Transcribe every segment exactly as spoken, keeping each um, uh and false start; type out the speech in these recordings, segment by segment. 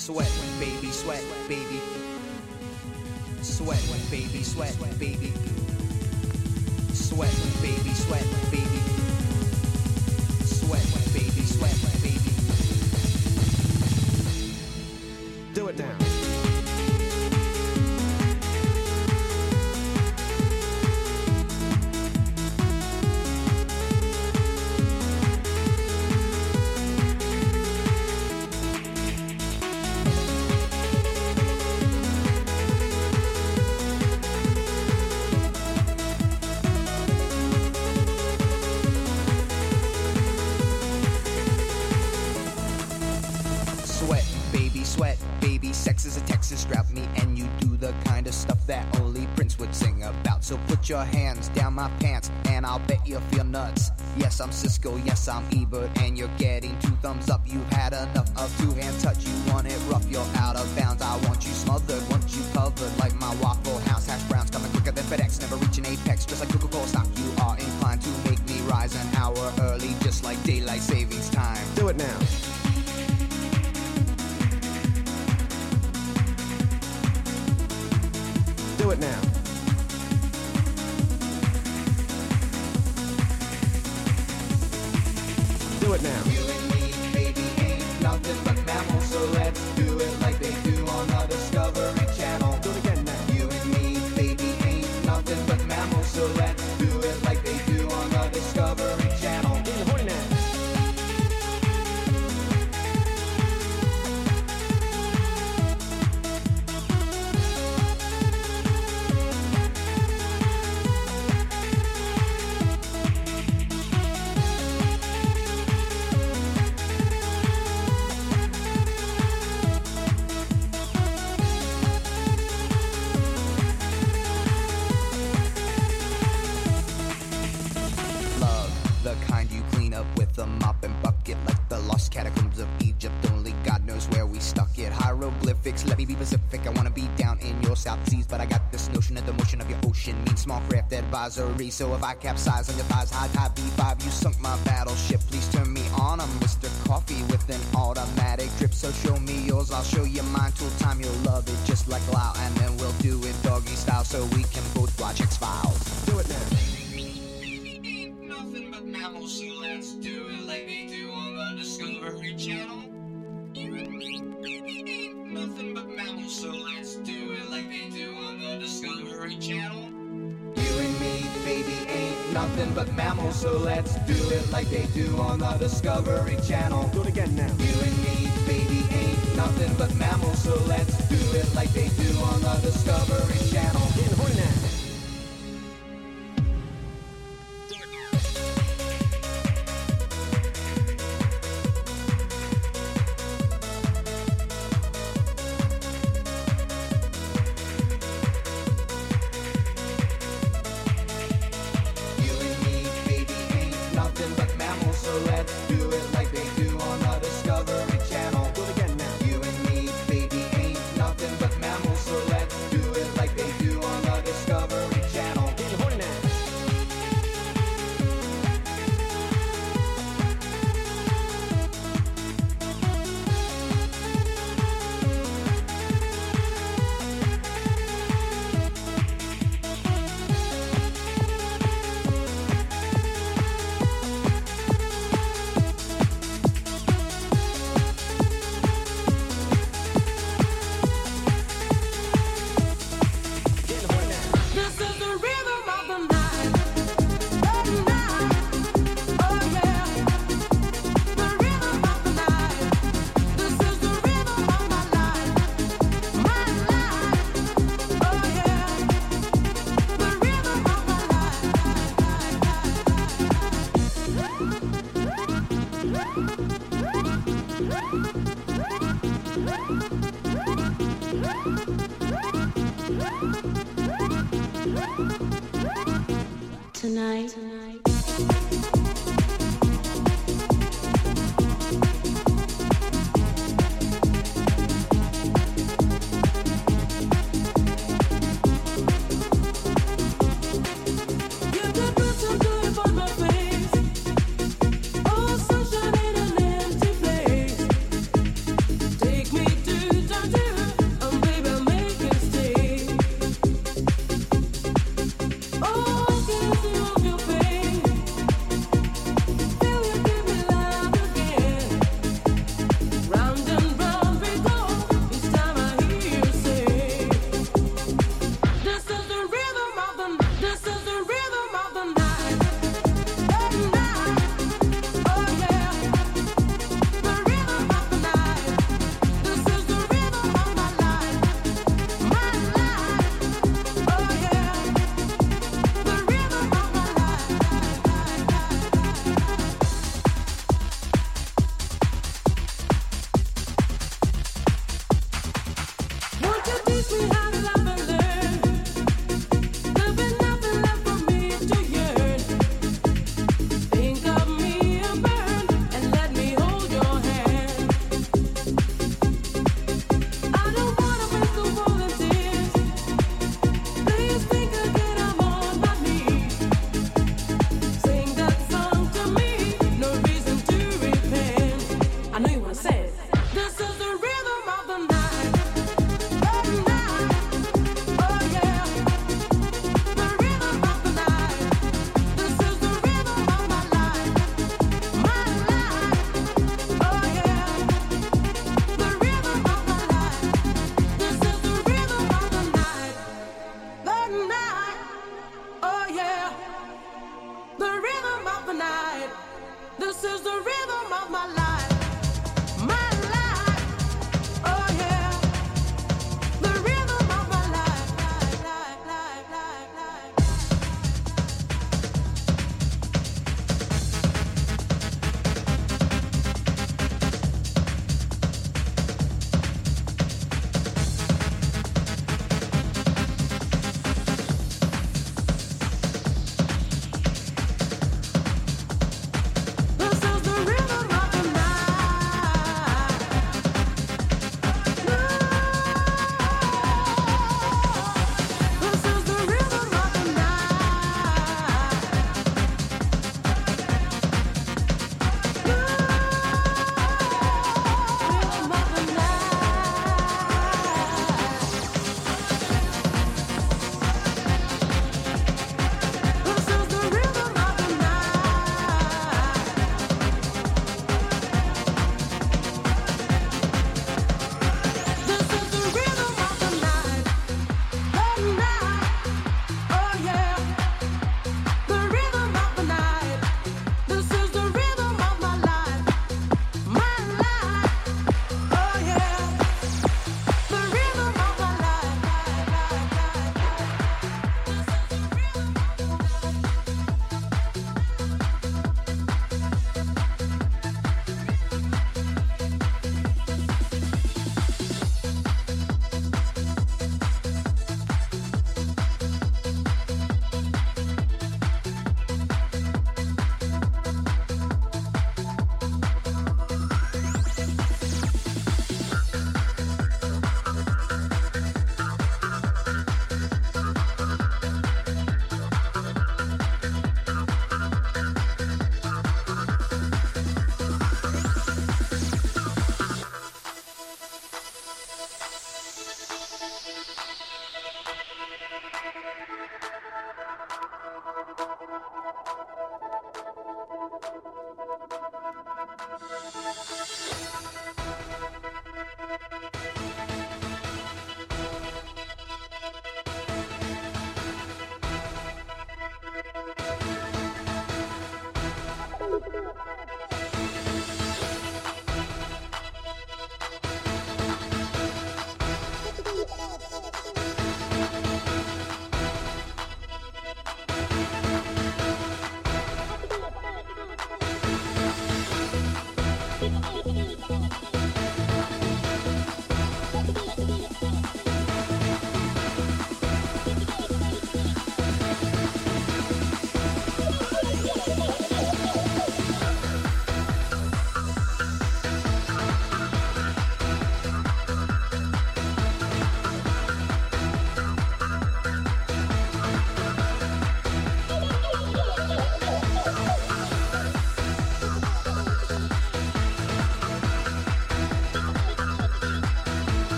Sweat, baby, sweat, baby. Sweat, baby, sweat, baby. Sweat, baby, sweat, baby. Sweat, baby, sweat, baby. Do it now. Sex is a Texas, strap me and you do the kind of stuff that only Prince would sing about. So put your hands down my pants and I'll bet you'll feel nuts. Yes, I'm Cisco, yes, I'm Ebert, and you're getting two thumbs up. You've had enough of two-hand touch, you want it rough, you're out of bounds. I want you smothered, want you covered like my Waffle House hash browns, coming quicker than FedEx, never reaching apex, just like Coca-Cola stock. You are inclined to make me rise an hour early, just like daylight savings time. Do it now. Do it now. Do it now. You and me, baby, ain't nothing but mammals, so let's do it like they do on the Discovery Channel. Do it again now. You and me, baby, ain't nothing but mammals, so let's do it like they do on the Discovery Channel. Get your horny now. Let me be Pacific, I wanna be down in your South Seas, but I got this notion that the motion of your ocean means small craft advisory. So if I capsize on your thighs, high tide B five, you sunk my battleship. Please turn me on, I'm Mister Coffee with an automatic drip. So show me yours, I'll show you mine. Till time you'll love it just like Lau, and then we'll do it doggy style so we can both watch X-Files. Do it now. Ain't nothing but mammals, so let's do it like they do on the Discovery Channel. You and me, baby, ain't nothing but mammals, so let's do it like they do on the Discovery Channel. You and me, baby, ain't nothing but mammals, so let's do it like they do on the Discovery Channel. Do it again now. You and me, baby, ain't nothing but mammals, so let's do it like they do on the Discovery Channel. Get your horny now. So let's do it like they do on the Discovery Channel. Do it again now. You and me, baby, ain't nothing but mammals. So let's do it like they do on the Discovery Channel. Get your horny now. Tonight, tonight. Take me to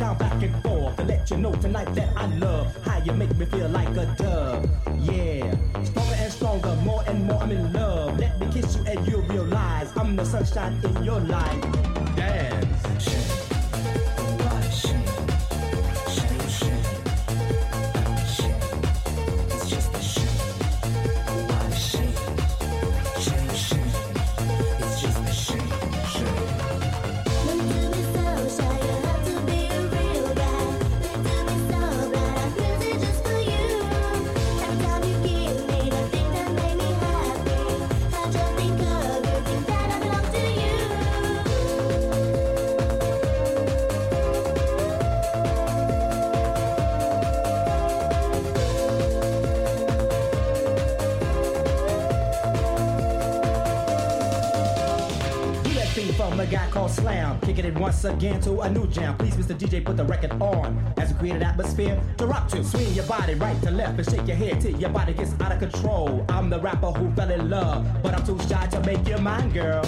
down, back and forth to let you know tonight that I love how you make me feel like a dove. Yeah, stronger and stronger, more and more I'm in love. Let me kiss you and you'll realize I'm the sunshine in your life. Dance. A guy called Slam, kicking it once again to a new jam. Please, Mister D J, put the record on as we create an atmosphere to rock to. Swing your body right to left and shake your head till your body gets out of control. I'm the rapper who fell in love, but I'm too shy to make you mine, girl.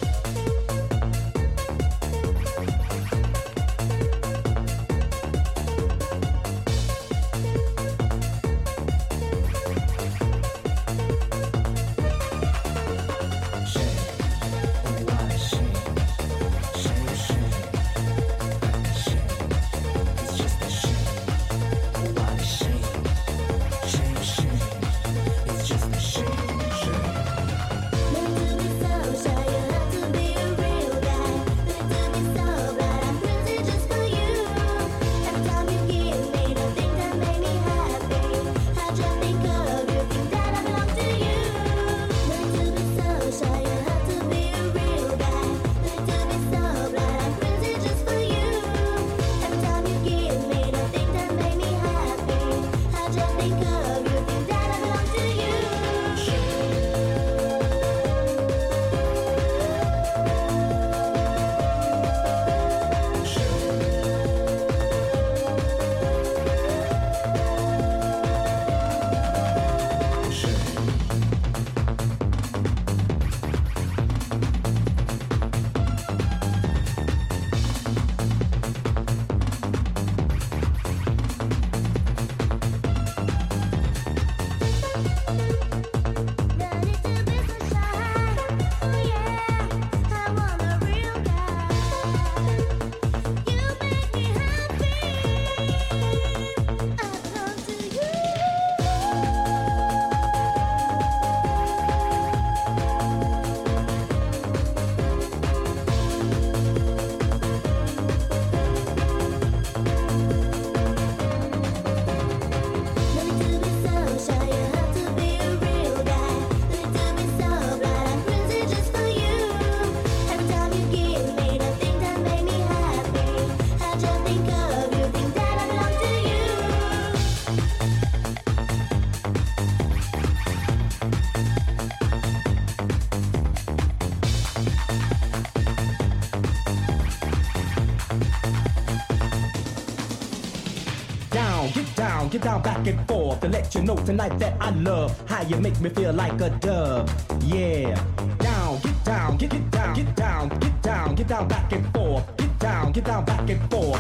Get down, back and forth to let you know tonight that I love how you make me feel like a dove. Yeah, down, get down, get get down, get down, get down, get down, back and forth. Get down, get down, back and forth.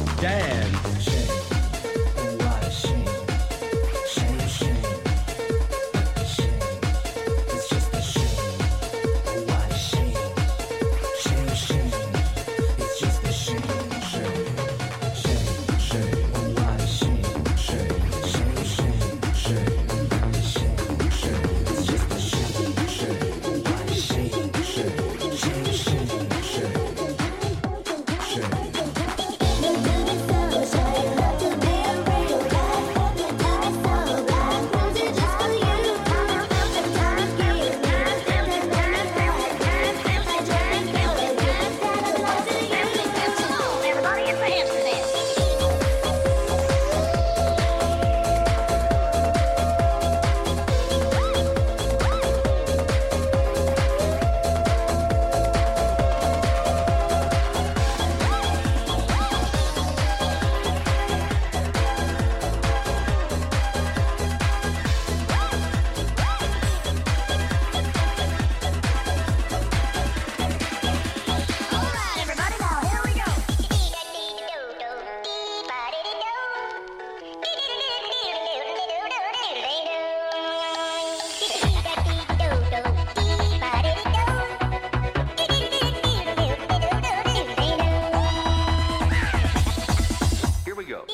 Dance. Shake. What a shame. Shame, shame. Shame. It's just a shame. What a shame. Shame, shame. It's just a shame. Shame. Shame, shame. What a shame. So go.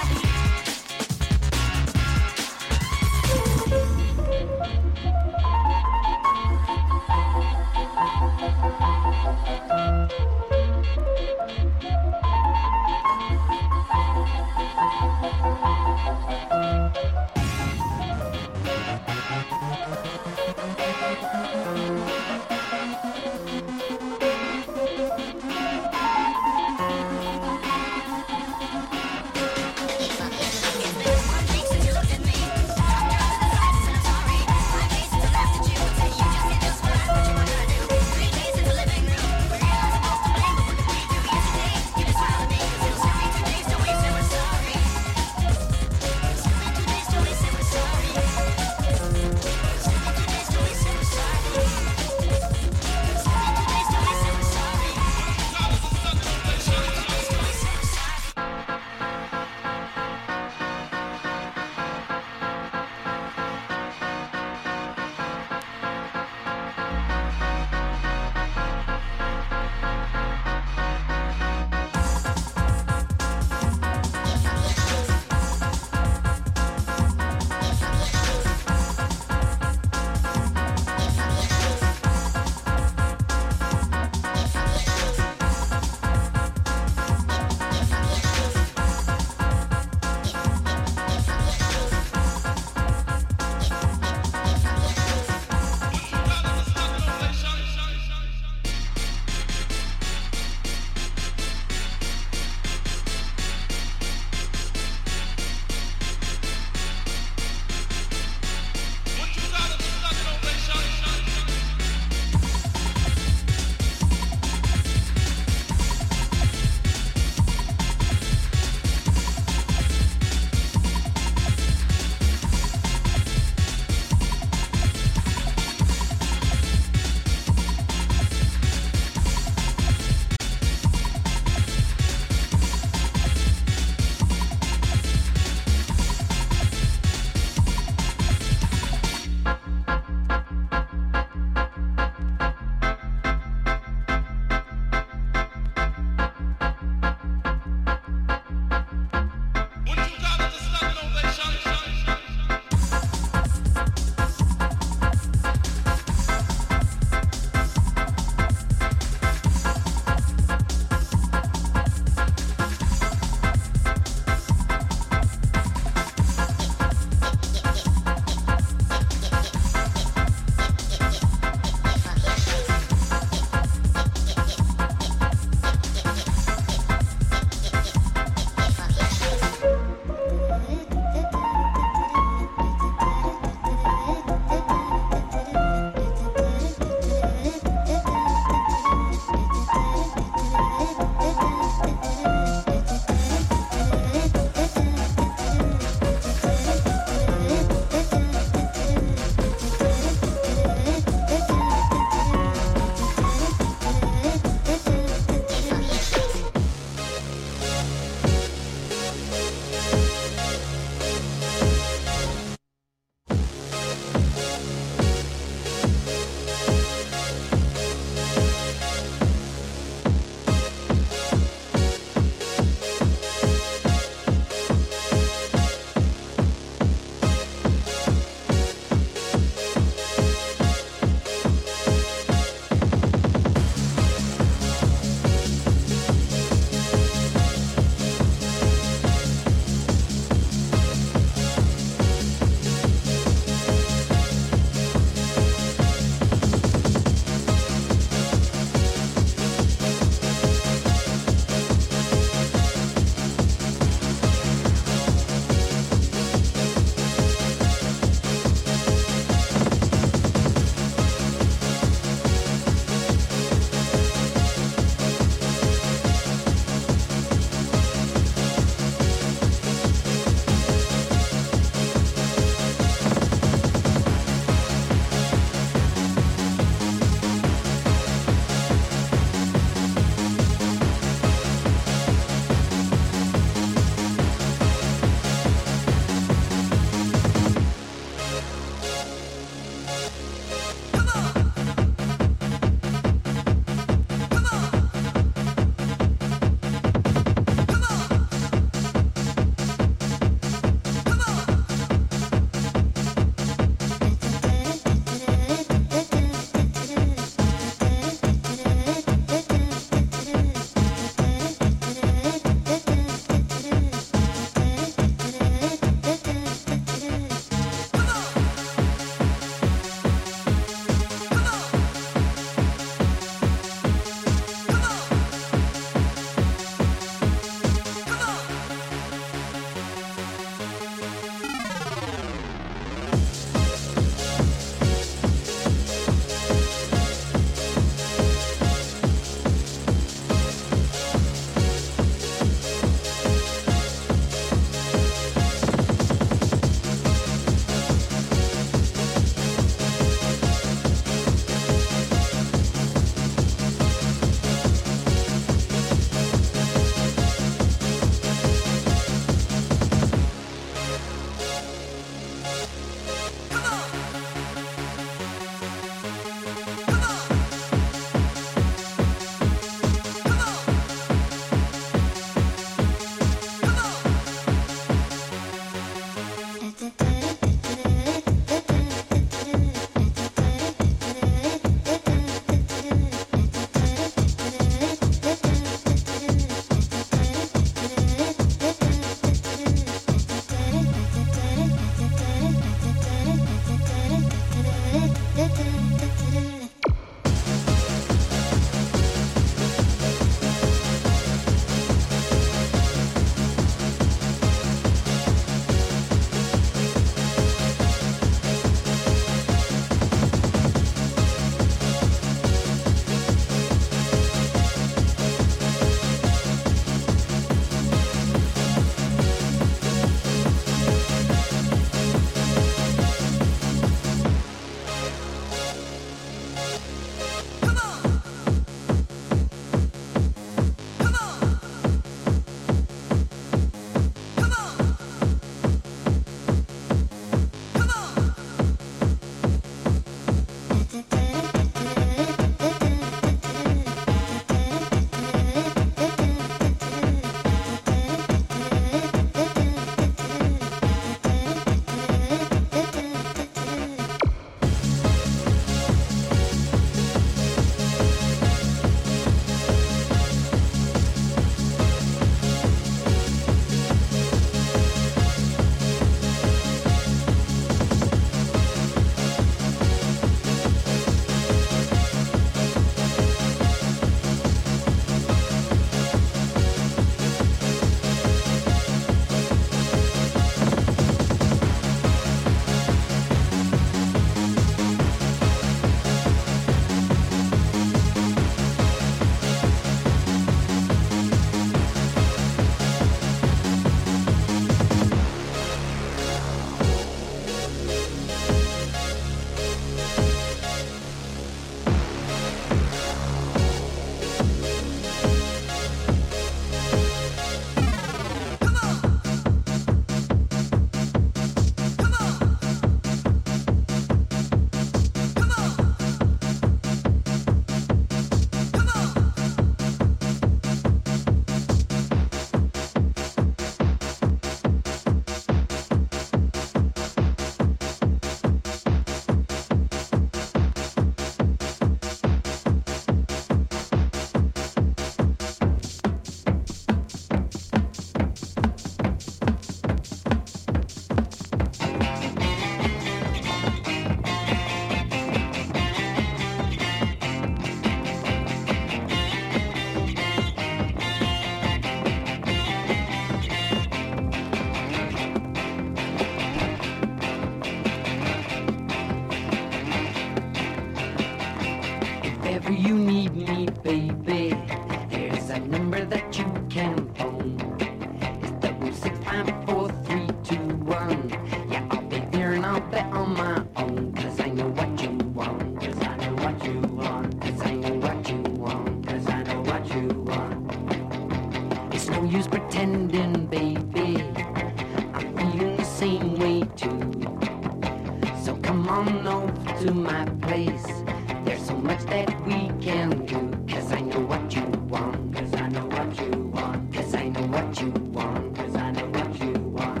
that you can phone. It's double six five four three two one. Yeah, I'll be there and I'll bet on my own. Cause I know what you want. Cause I know what you want. Cause I know what you want. Cause I know what you want. It's no use pretending, baby. I'm feeling the same way too. So come on over to my place. There's so much that we can do. Cause I know what you want. Cause I know what you want. Cause I know what you want. Cause I know what you want.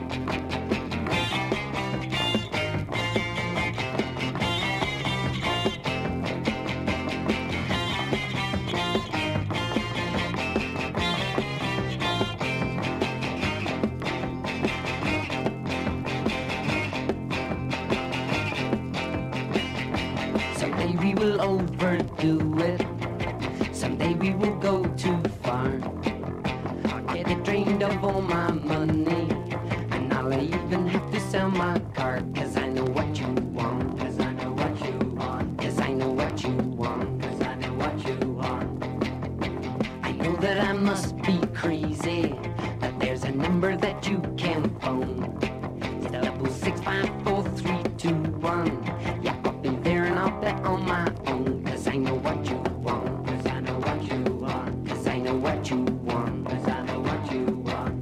Someday we will overdo it. Someday we will go too far. I'll get it drained of all my money, and I'll even have to sell my car. Cause I know what you want. Cause I know what you want. Cause I know what you want. Cause I know what you want. I know that I must be crazy, but there's a number that you can phone. It's double six five four three two one. Yeah, I've been there and I'll bet on my own. Cause I know what you want. Cause I know what you want. Cause I know what you want. Cause I know what you want.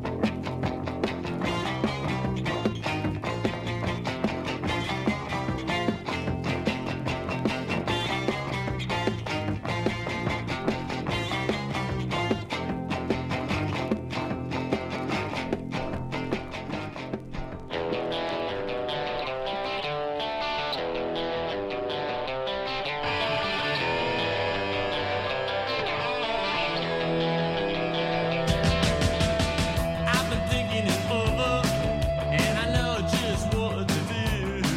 I've been thinking it over, and I know just what to do.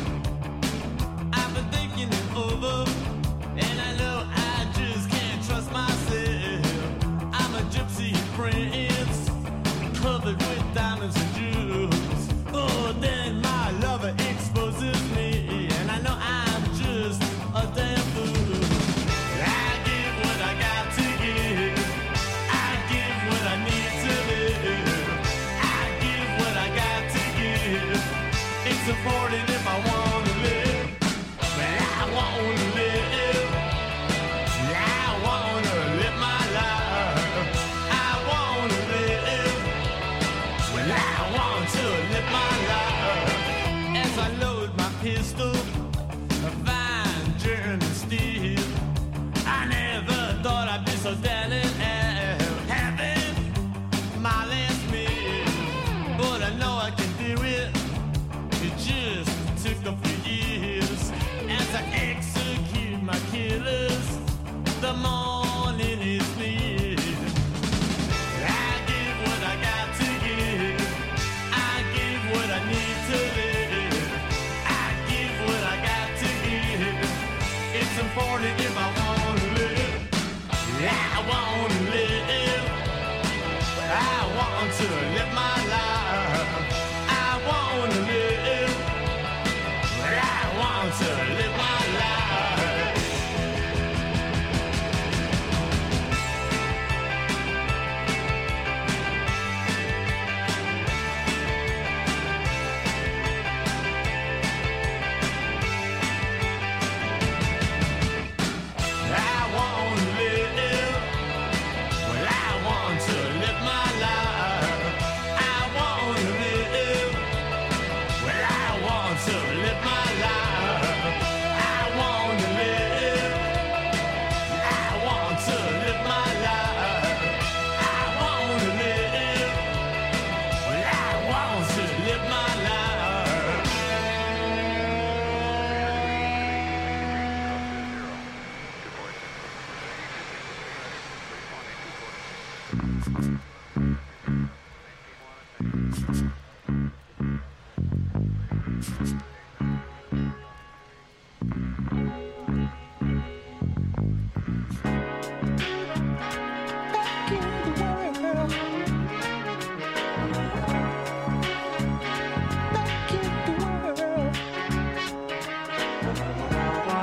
I've been thinking it over, and I know I just can't trust myself. I'm a gypsy prince, covered with diamonds and jewels. Oh, then my lover exposes me, and I know I'm just a damn fool. I give what I got to give. I give what I need to live. I give what I got to give. It's important if I want to live. But I want to live. I want to live my life. I want to live. Well, I want to live my life. As I load my pistol, a fine German steel. I never thought I'd be so down and out, having my last meal. But I know I can do it. It just took a few years. As I execute my killers, the morning is near. I give what I got to give. I give what I need to live. I give what I got to give. It's important if I want to live. I want to live. I want to live my life. I want to live. I want to live my life. I want to live. Well, I want to live my life. I want to live. Well, I want to live my life. I want to live. I want to live my life. I want to live. Well, I want to live my life.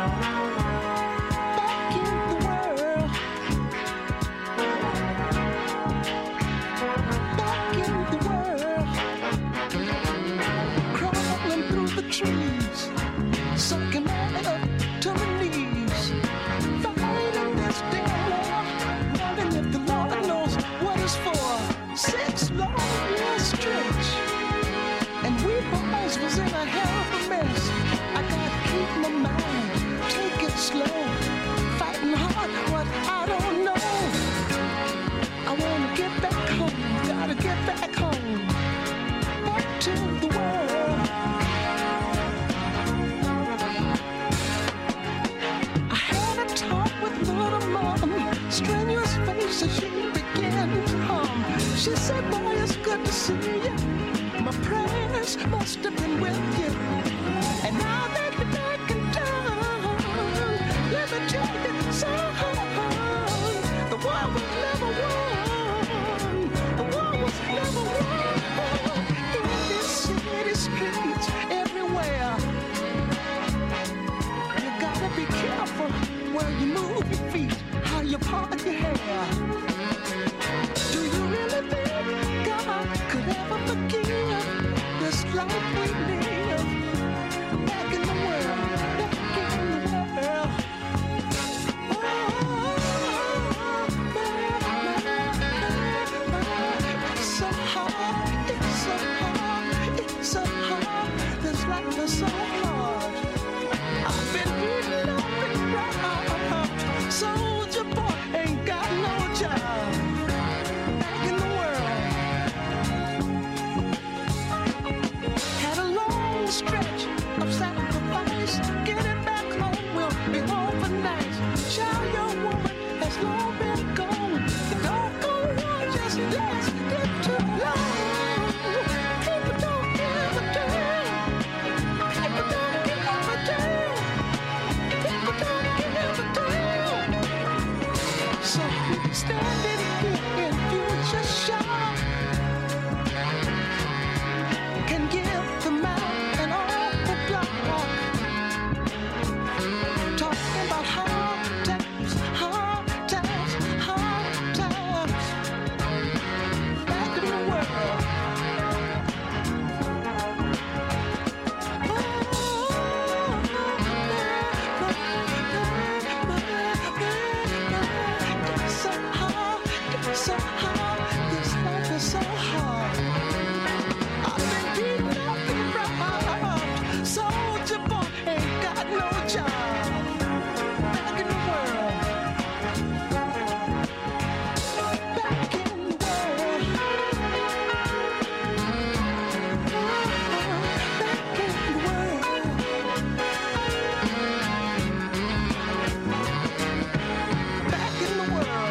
Back in the world. hell of a mess. I gotta keep my mind, take it slow, fighting hard what I don't know. I wanna get back home, gotta get back home, back to the world. I had a talk with little mom, strenuous face as she began to hum. She said, boy, it's good to see you. My prayers must have been with you. And now that you're back in town, let me tell you something. The war was never won. The war was never won. In this city streets, everywhere. You gotta be careful where you move your feet, how you part your hair. Do you really think God could ever forgive this life we live? Back in the world, back in the world. Oh, it's so hard, it's so hard, it's so hard. This life is so hard. I've been beaten up and robbed. Soldier boy ain't got no job. Back in the world. Had a long stretch of sacrifice. Getting back home will be overnight. Child, your woman has long been gone. The doggone war just lasted too long. People don't give a damn. People don't give a damn. People don't give a damn. So we standing here in future shock can give the mouth and all the block. Talking about hard times, hard times, hard times. Back in the world. It's so hard, it's so hard. This life is so hard. I've been beaten up and robbed. Soldier boy ain't got no job. Back in the world. Back in the world. Back in the world. Back in the world.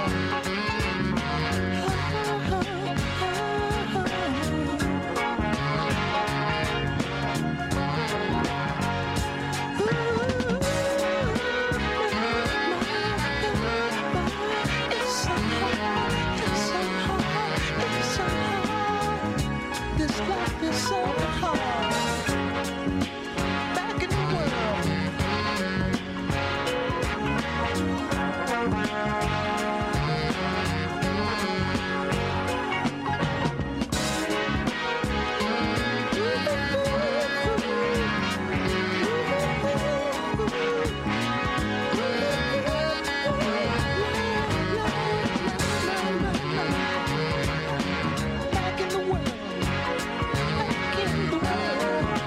It's so hard, it's so hard, it's so hard. This life is so hard. Back in the world. Back in the world. Back in the world.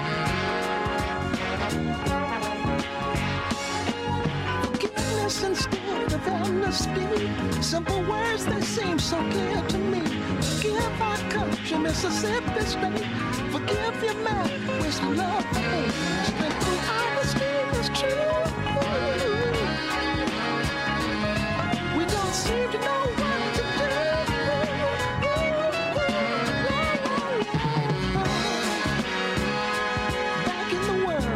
Forgiveness instead of amnesty. Simple words, they seem so clear to me. Forgive our country, Mississippi State. Forgive your man, wasting love for hate. Spent through honesty is true. We don't seem to know what to do. Back in the world.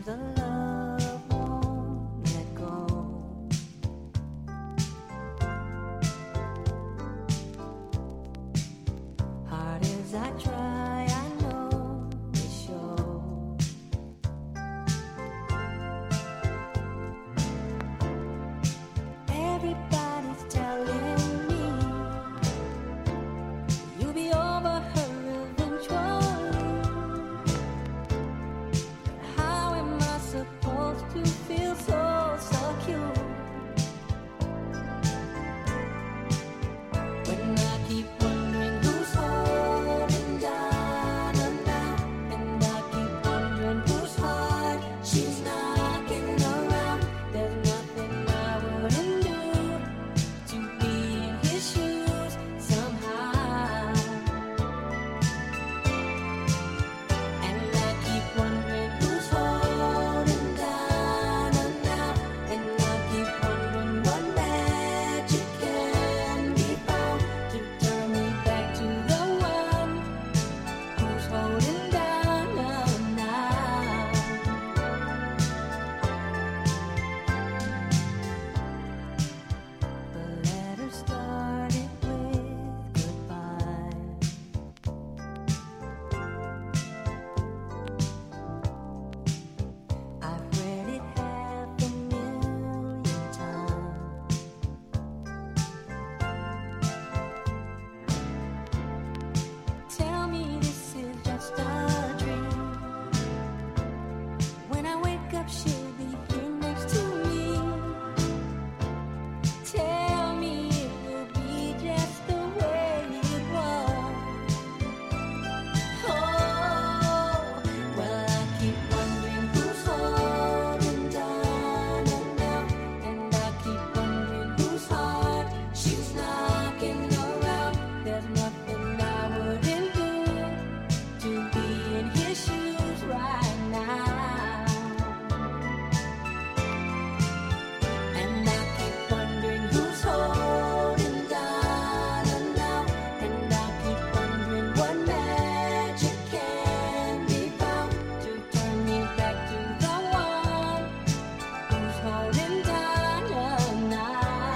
the love won't let go. Hard as I try, I know it's sure. Everybody's telling me you'll be over her eventually. How am I supposed to feel so secure when I keep wondering who's holding Donna now, and I keep wondering whose heart she's knocking around. There's nothing I wouldn't do to be in his shoes somehow. And I keep wondering who's holding Donna now, and I keep wondering what magic can be found to turn me back to the one who's holding Donna now. The letter started with goodbye. I've read it half a million times. Tell me this is just a dream. When I wake up, she'll be here next to me. Tell me it will be just the way it was. Oh, well, I keep wondering who's holding Donna now, and I keep wondering whose heart she's knocking around. There's nothing I wouldn't do to be in his shoes right now. And I keep wondering who's holding Donna now, and I keep wondering what magic can be found to turn me back to the one who's holding Donna now.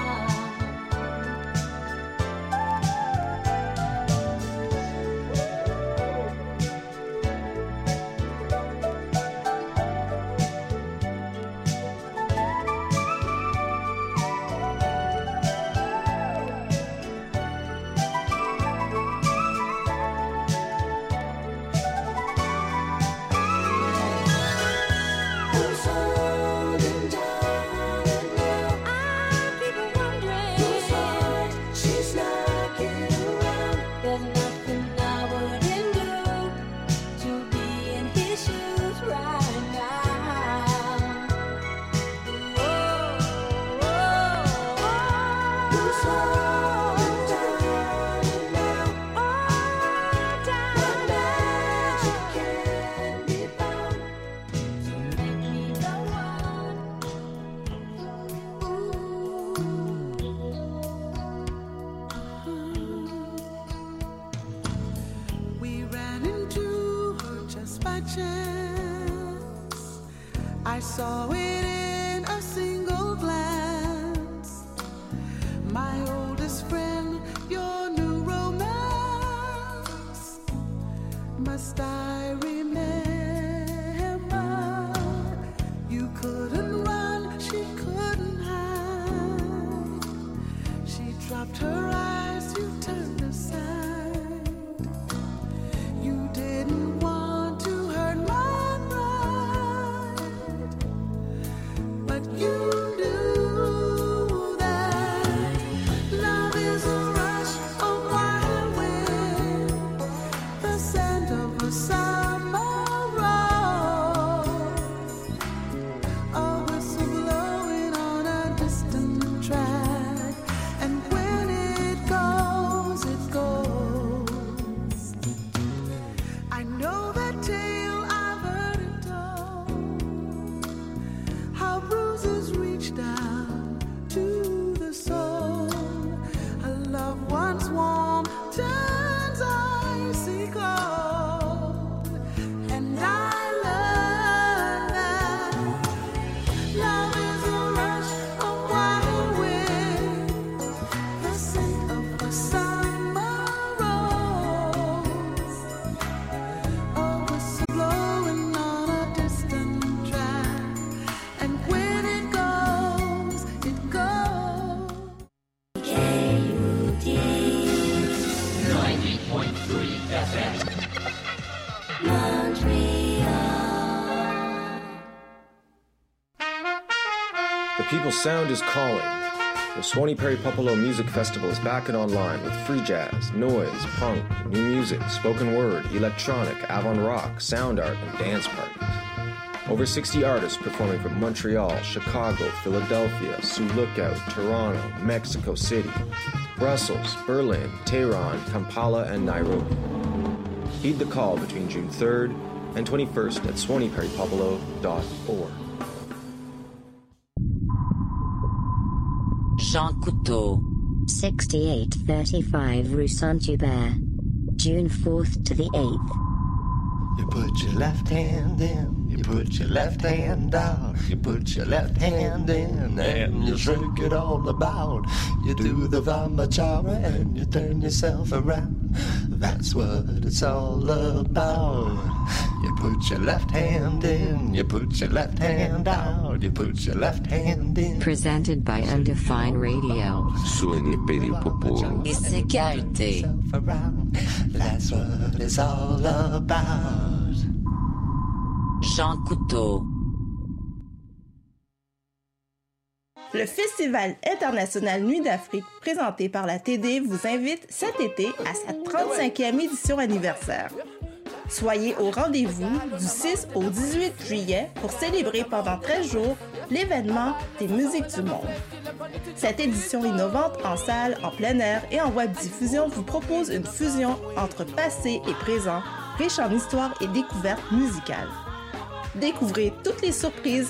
Who's holding Donna now? I keep wondering whose heart she's knocking around. There's nothing I wouldn't do to be in his shoes right now. Whoa, whoa, whoa. Who's holding Donna now? Oh, Donna. What magic can be found to make me the one? We ran into her just by chance. I saw it in a single glance. My oldest friend, your new romance. Must I remember? You couldn't run, she couldn't hide. She dropped her eyes, you turned aside. You didn't want to hurt my pride, but you knew that love is a rush, a wild wind, the scent of a summer rose, a whistle blowing on a distant track, and when it goes, it goes. I know that tale, I've heard it told, how bruises reach The people's sound is calling. The Swanee Prairie Popolo Music Festival is back and online with free jazz, noise, punk, new music, spoken word, electronic, avant-rock, sound art, and dance parties. Over sixty artists performing from Montreal, Chicago, Philadelphia, Sioux Lookout, Toronto, Mexico City, Brussels, Berlin, Tehran, Kampala, and Nairobi. Heed the call between June third and twenty-first at swanee prairie popolo dot org. Jean Couteau, sixty-eight thirty-five Rue Saint-Hubert, June fourth to the eighth. You put your left hand in, you put your left hand out, you put your left hand in, and you shake it all about. You do the Vamachara and you turn yourself around. That's what it's all about. You put your left hand in, you put your left hand out, you put your left hand in. Presented by Undefined Radio. Swanee Prairie Popolo. Et sécurité. That's what it's all about. Jean Couteau. Le Festival international Nuit d'Afrique, présenté par la T D, vous invite cet été à sa trente-cinquième édition anniversaire. Soyez au rendez-vous du six au dix-huit juillet pour célébrer pendant treize jours l'événement des musiques du monde. Cette édition innovante en salle, en plein air et en web diffusion vous propose une fusion entre passé et présent, riche en histoire et découvertes musicales. Découvrez toutes les surprises